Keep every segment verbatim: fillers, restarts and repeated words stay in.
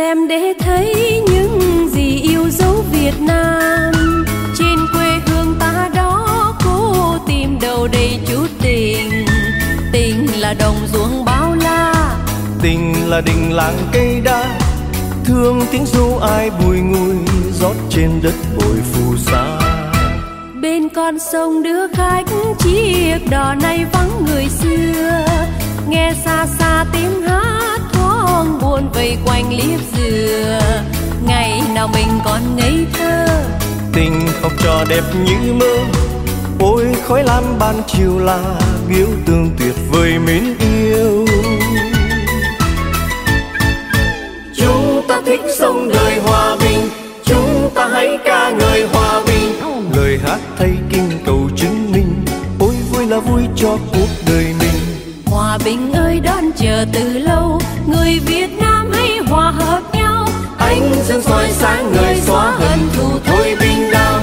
xem để thấy những gì yêu dấu Việt Nam. Trên quê hương ta đó cố tìm đâu đây chút tình. Tình là đồng ruộng bao la, tình là đình làng cây đa. Thương tiếng ru ai bùi ngùi rót trên đất bội phù sa. Bên con sông đưa khách chiếc đò này vắng người xưa. Nghe xa xa tiếng hát thoáng buồn vây quanh liếp dừa. Ngày nào mình còn ngây thơ, tình học trò đẹp như mơ. Ôi khói lam ban chiều là biểu tượng tuyệt vời mến yêu. Chúng ta thích sống đời hòa bình, chúng ta hãy ca ngợi hòa bình. Lời hát thay kinh cầu chứng minh, ôi vui là vui cho cuộc đời mình. Hòa bình ơi đón chờ từ lâu, người Việt Nam hãy hòa hợp nhau. Ánh dương soi sáng người xóa hận thù thôi binh đao.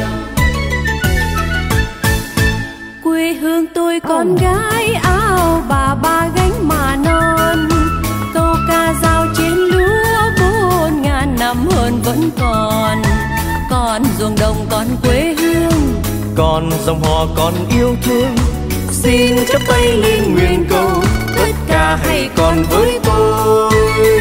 Quê hương tôi con gái áo bà ba gánh mà non. Câu ca dao trên lúa bốn ngàn năm hơn vẫn còn. Còn ruộng đồng còn quê hương, còn dòng họ còn yêu thương. Xin chắp tay lên nguyện cầu, tất cả hãy còn với tôi.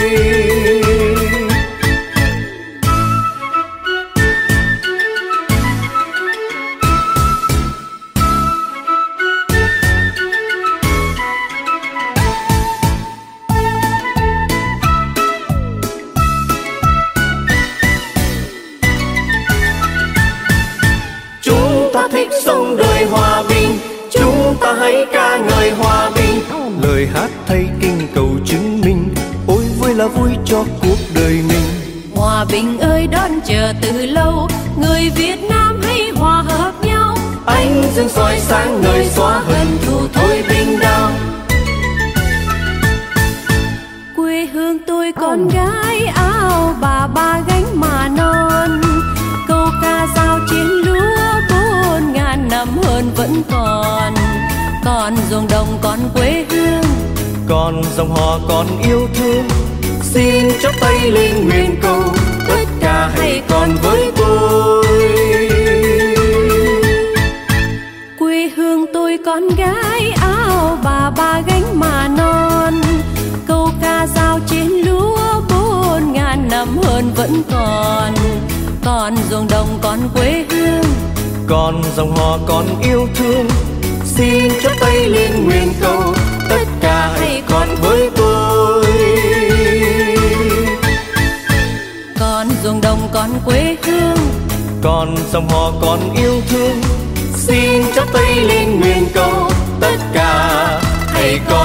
Chúng ta thích sống đời hòa bình, chúng ta hãy ca ngợi hòa bình. Lời hát thay kinh cầu chứng minh, ôi vui là vui cho cuộc đời mình. Hòa bình ơi đón chờ từ lâu, người Việt Nam hãy hòa hợp nhau. Ánh dương soi sáng người xóa hận thù thôi binh đao. Quê hương tôi con gái áo bà ba gánh mà non. Câu ca dao trên lúa bốn ngàn năm hơn vẫn còn. Còn ruộng đồng còn quê hương, còn dòng họ còn yêu thương. Xin chắp tay lên nguyện cầu, tất cả hãy còn với tôi. quê hương tôi con gái áo bà ba gánh mà non. Câu ca dao trên lúa bốn ngàn năm hơn vẫn còn. Còn ruộng đồng còn quê hương, còn dòng họ còn yêu thương. Xin chắp tay lên nguyện cầu, tất cả hãy còn với tôi. còn ruộng đồng còn quê hương, còn dòng họ còn yêu thương. Xin chắp tay lên nguyện cầu, tất cả hãy còn